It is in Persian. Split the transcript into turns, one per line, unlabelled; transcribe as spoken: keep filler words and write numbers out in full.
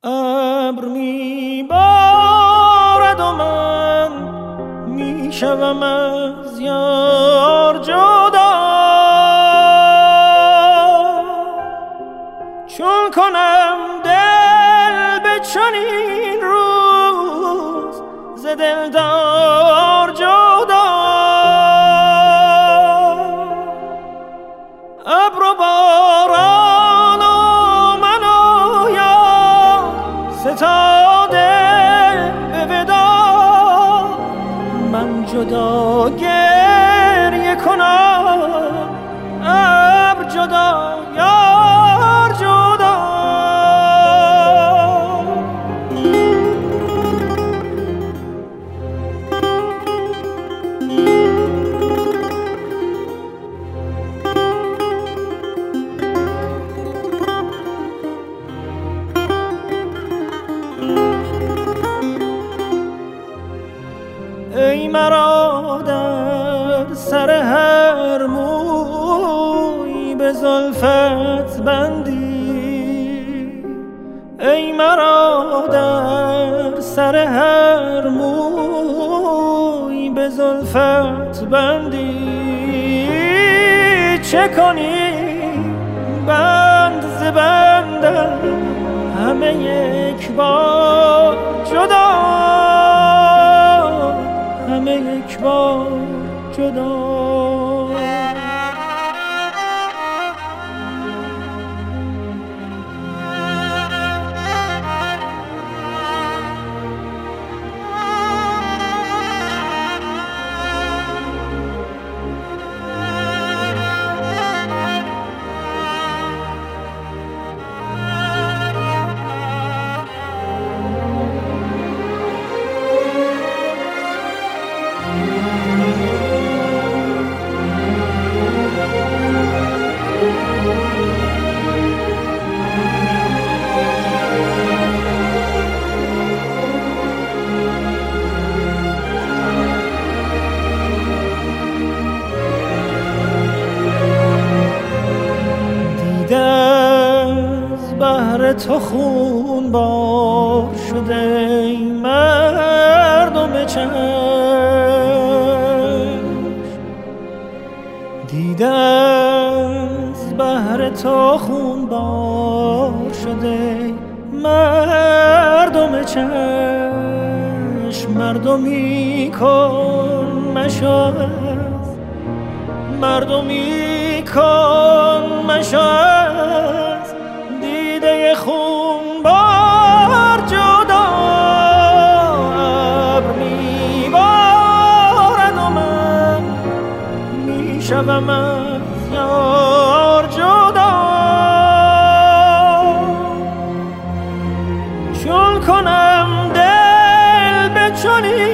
ابر می بارد و من می شوم از یار جدا، چون کنم دل به چنین روز ز دلدار جدا. ابر و باران و من و یار ستاده به ودا، من جدا گریه کنم ابر جدا یار جدا. ای مرا در سر هر موی به زلفت بندی، ای مرا در سر هر موی به زلفت بندی، چه کنی بند ز بندم همه یک بار جدا، همه یک بار جدا. از بحر تو خون بار شده ای مردم چشم، دیده از بحر تو خون بار شده ای مردم چشم، مردمی کن مشو مردمی کن مشو دیده خون بار جدا. ابر می بارد و من می شوم از یار جدا، چون کنم دل به چنین